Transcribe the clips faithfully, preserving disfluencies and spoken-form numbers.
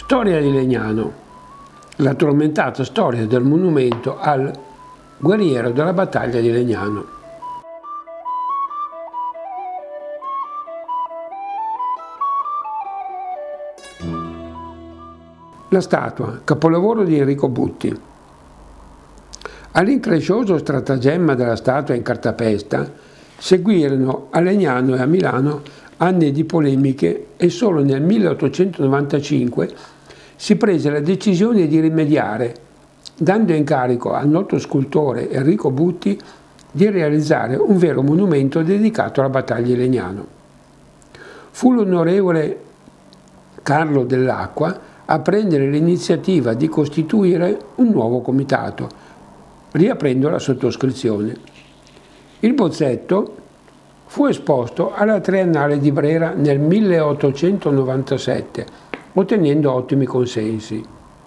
Storia di Legnano, la tormentata storia del monumento al guerriero della battaglia di Legnano. La statua, capolavoro di Enrico Butti. All'increscioso stratagemma della statua in cartapesta seguirono a Legnano e a Milano anni di polemiche e solo nel milleottocentonovantacinque si prese la decisione di rimediare, dando incarico al noto scultore Enrico Butti di realizzare un vero monumento dedicato alla battaglia di Legnano. Fu l'onorevole Carlo Dell'Acqua a prendere l'iniziativa di costituire un nuovo comitato, riaprendo la sottoscrizione. Il bozzetto fu esposto alla Triennale di Brera nel milleottocentonovantasette, ottenendo ottimi consensi.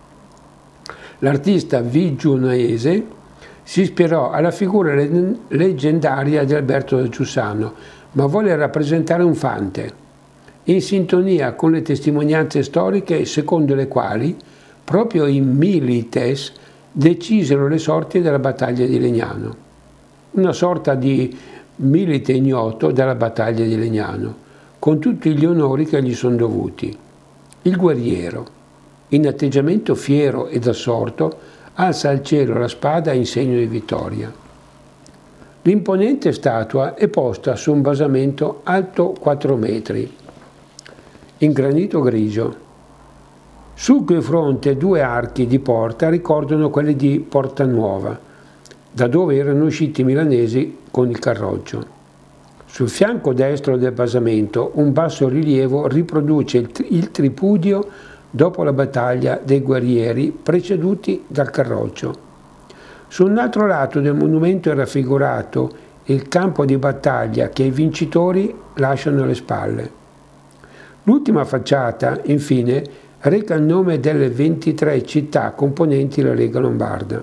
L'artista viggiunoese si ispirò alla figura leggendaria di Alberto da Giussano, ma volle rappresentare un fante, in sintonia con le testimonianze storiche secondo le quali proprio i milites decisero le sorti della battaglia di Legnano, una sorta di milite ignoto della battaglia di Legnano, con tutti gli onori che gli sono dovuti. Il guerriero, in atteggiamento fiero ed assorto, alza al cielo la spada in segno di vittoria. L'imponente statua è posta su un basamento alto quattro metri, in granito grigio. Sul cui fronte due archi di porta ricordano quelli di Porta Nuova, da dove erano usciti i milanesi con il carroggio. Sul fianco destro del basamento un basso rilievo riproduce il, tri il tripudio dopo la battaglia dei guerrieri preceduti dal carroggio. Su un altro lato del monumento è raffigurato il campo di battaglia che i vincitori lasciano alle spalle. L'ultima facciata, infine, reca il nome delle ventitré città componenti la Lega Lombarda.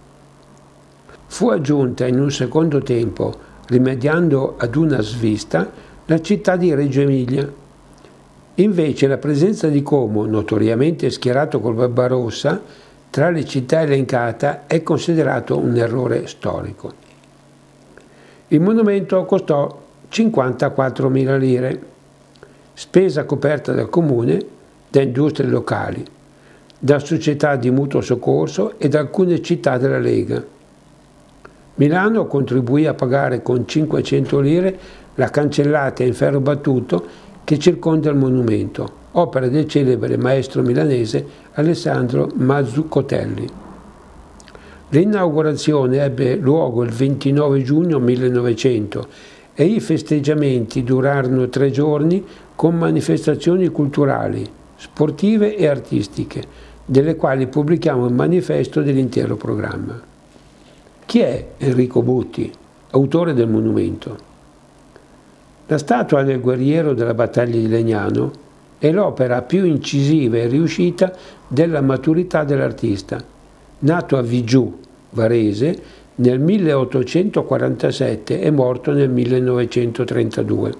Fu aggiunta in un secondo tempo, rimediando ad una svista, la città di Reggio Emilia. Invece la presenza di Como, notoriamente schierato col Barbarossa, tra le città elencate è considerato un errore storico. Il monumento costò cinquantaquattromila lire, spesa coperta dal comune, da industrie locali, da società di mutuo soccorso e da alcune città della Lega. Milano contribuì a pagare con cinquecento lire la cancellata in ferro battuto che circonda il monumento, opera del celebre maestro milanese Alessandro Mazzuccotelli. L'inaugurazione ebbe luogo il ventinove giugno millenovecento e i festeggiamenti durarono tre giorni con manifestazioni culturali, sportive e artistiche, delle quali pubblichiamo il manifesto dell'intero programma. Chi è Enrico Butti, autore del monumento? La statua del guerriero della battaglia di Legnano è l'opera più incisiva e riuscita della maturità dell'artista, nato a Viggiù, Varese, nel milleottocentoquarantasette e morto nel millenovecentotrentadue.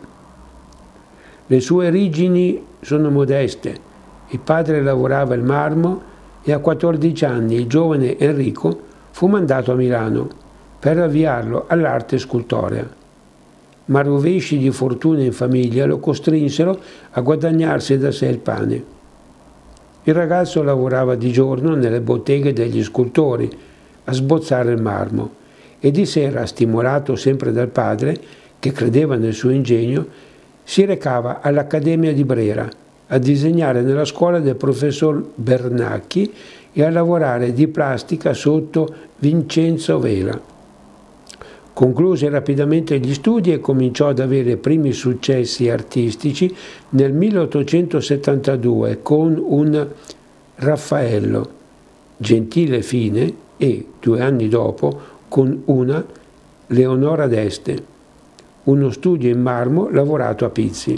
Le sue origini sono modeste. Il padre lavorava il marmo e a quattordici anni il giovane Enrico fu mandato a Milano per avviarlo all'arte scultorea. Ma rovesci di fortuna in famiglia lo costrinsero a guadagnarsi da sé il pane. Il ragazzo lavorava di giorno nelle botteghe degli scultori a sbozzare il marmo e di sera, stimolato sempre dal padre, che credeva nel suo ingegno, si recava all'Accademia di Brera a disegnare nella scuola del professor Bernacchi e a lavorare di plastica sotto Vincenzo Vela. Concluse rapidamente gli studi e cominciò ad avere primi successi artistici nel milleottocentosettantadue con un Raffaello, Gentile Fine, e due anni dopo con una Leonora d'Este, uno studio in marmo lavorato a pizzi.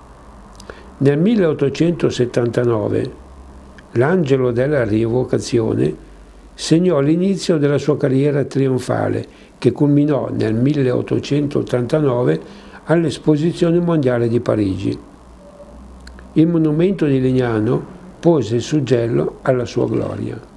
Nel milleottocentosettantanove l'Angelo della Rievocazione segnò l'inizio della sua carriera trionfale, che culminò nel milleottocentottantanove all'Esposizione Mondiale di Parigi. Il monumento di Legnano appose il suggello alla sua gloria.